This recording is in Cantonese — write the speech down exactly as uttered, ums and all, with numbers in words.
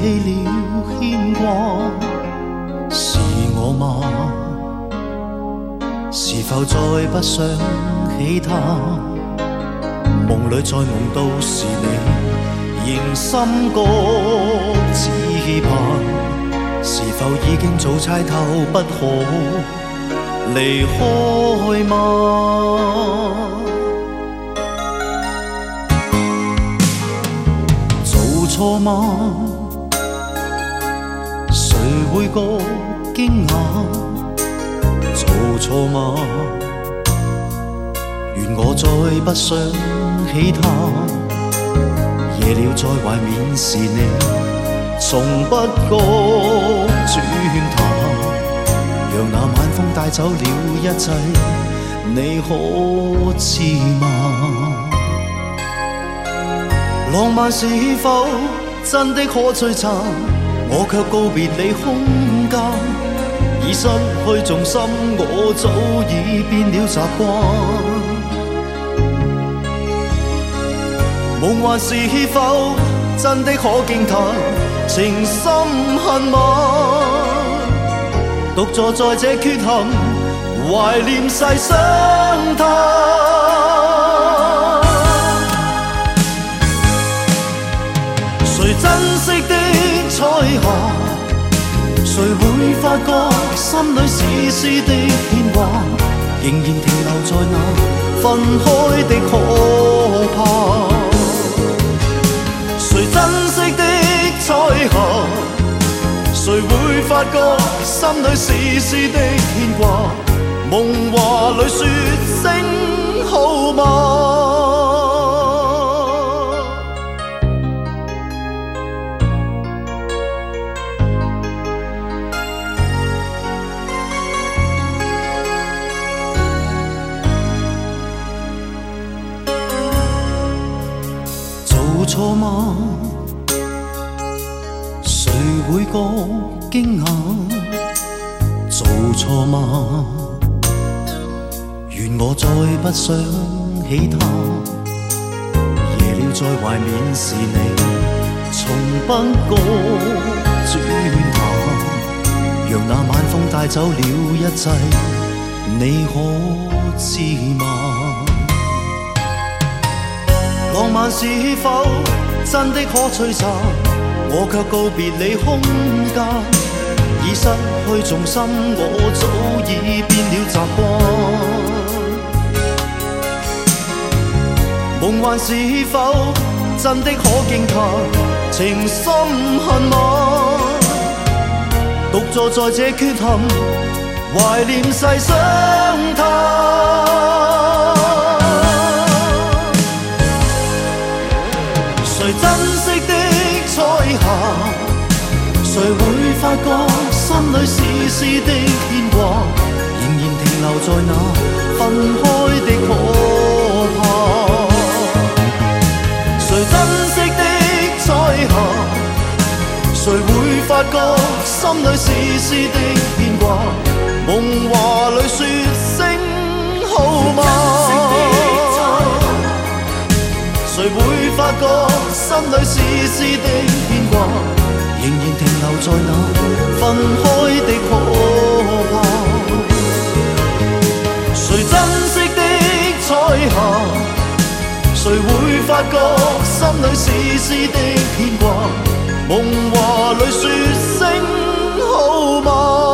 弃了牵挂，是我吗？是否再不想起他？梦里再梦到是你，仍心覺只盼，是否已經早猜透不可離開嗎？做錯嗎？誰會覺驚訝？做錯嗎？願我再不想起他，夜了再懷緬是你，從不覺轉淡，讓那晚風帶走了一切，你可知嗎？浪漫是否真的可璀璨？我卻告別你空間，已失去重心，我早已變了習慣。夢幻是否真的可驚嘆？情深恨晚，獨坐在這缺陷，懷念世相嘆。誰珍惜的彩霞？誰會發覺心裏絲絲的牽掛？仍然停留在那分開的可怕。誰珍惜的彩霞？誰會發覺心裏絲絲的牽掛？夢話裏說聲好嗎？做錯嗎？誰會覺驚訝？做錯嗎？願我再不想起他，夜了再懷緬是你，從不覺轉淡，讓那晚風帶走了一切，你可知嗎？浪漫是否真的可璀璨？我卻告別你空間，已失去重心，我早已變了習慣。夢幻是否真的可驚嘆？情深恨晚，獨坐在這缺陷，懷念世相嘆。誰珍惜的彩霞？誰會發覺心裏絲絲的牽掛？仍然停留在那分開的可怕。誰珍惜的彩霞？誰會發覺心裏絲絲的牽掛？夢話裏說聲好嗎？誰會發覺心裏絲絲的牽掛？仍然停留在那分開的可怕。誰珍惜的彩霞？誰會發覺心裏絲絲的牽掛？夢話裏說聲好嗎？